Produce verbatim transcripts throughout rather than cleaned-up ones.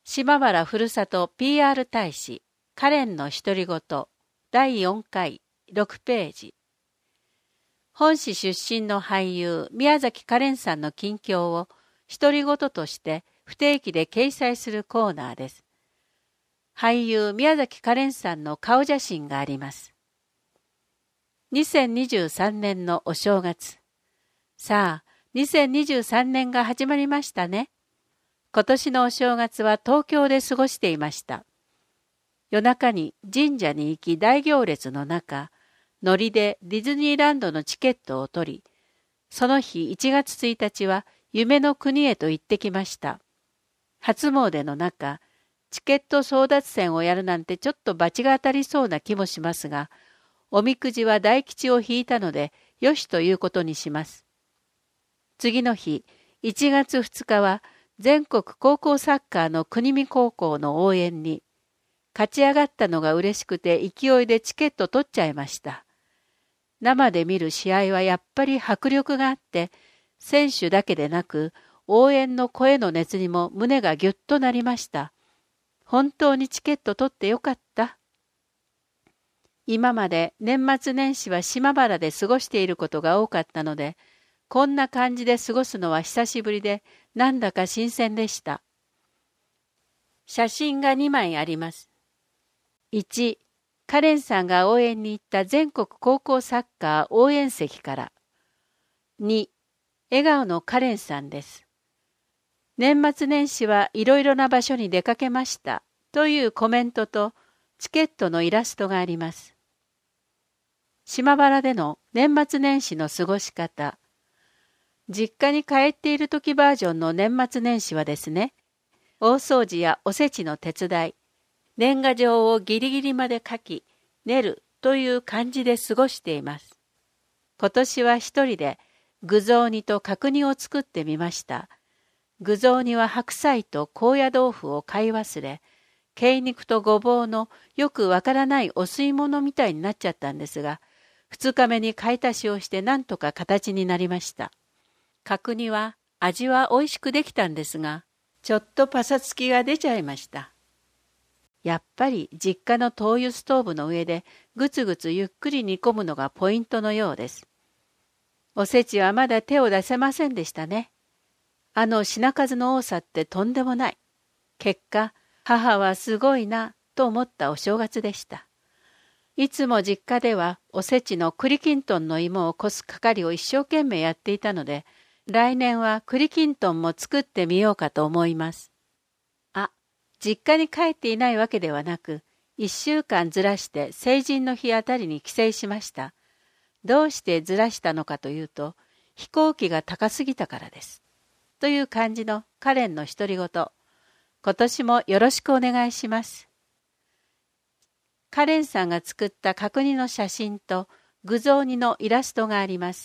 島原ふるさと ピーアール 大使カレンの独り言だいよんかいろくページ。本市出身の俳優宮崎カレンさんの近況を独り言として不定期で掲載するコーナーです。俳優宮崎カレンさんの顔写真があります。にせんにじゅうさんねんのお正月。さあ、にせんにじゅうさんねんが始まりましたね。今年のお正月は東京で過ごしていました。夜中に神社に行き大行列の中、乗りでディズニーランドのチケットを取り、その日いちがつついたちは夢の国へと行ってきました。初詣の中、チケット争奪戦をやるなんてちょっと罰が当たりそうな気もしますが、おみくじは大吉を引いたので、よしということにします。次の日、いちがつふつかは全国高校サッカーの国見高校の応援に、勝ち上がったのが嬉しくて勢いでチケット取っちゃいました。生で見る試合はやっぱり迫力があって、選手だけでなく応援の声の熱にも胸がぎゅっとなりました。本当にチケット取ってよかった。今まで年末年始は島原で過ごしていることが多かったので、こんな感じで過ごすのは久しぶりで、なんだか新鮮でした。写真がにまいあります。いち、カレンさんが応援に行った全国高校サッカー応援席から。に、笑顔のカレンさんです。年末年始はいろいろな場所に出かけましたというコメントとチケットのイラストがあります。島原での年末年始の過ごし方。実家に帰っている時バージョンの年末年始はですね、大掃除やおせちの手伝い、年賀状をギリギリまで書き、練るという感じで過ごしています。今年は一人で具雑煮と角煮を作ってみました。具雑煮は白菜と高野豆腐を買い忘れ、鶏肉とごぼうのよくわからないお吸い物みたいになっちゃったんですが、二日目に買い足しをしてなんとか形になりました。角煮は味は美味しくできたんですが、ちょっとパサつきが出ちゃいました。やっぱり実家の灯油ストーブの上でぐつぐつゆっくり煮込むのがポイントのようです。おせちはまだ手を出せませんでしたね。あの品数の多さってとんでもない。結果、母はすごいなと思ったお正月でした。いつも実家ではおせちの栗きんとんの芋をこす係を一生懸命やっていたので、来年は栗きんとんも作ってみようかと思います。あ、実家に帰っていないわけではなく、一週間ずらして成人の日あたりに帰省しました。どうしてずらしたのかというと、飛行機が高すぎたからです。という感じのカレンの独り言。今年もよろしくお願いします。カレンさんが作った角煮の写真と具雑煮のイラストがあります。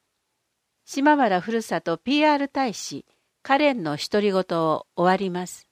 島原ふるさと ピーアール 大使カレンの独り言を終わります。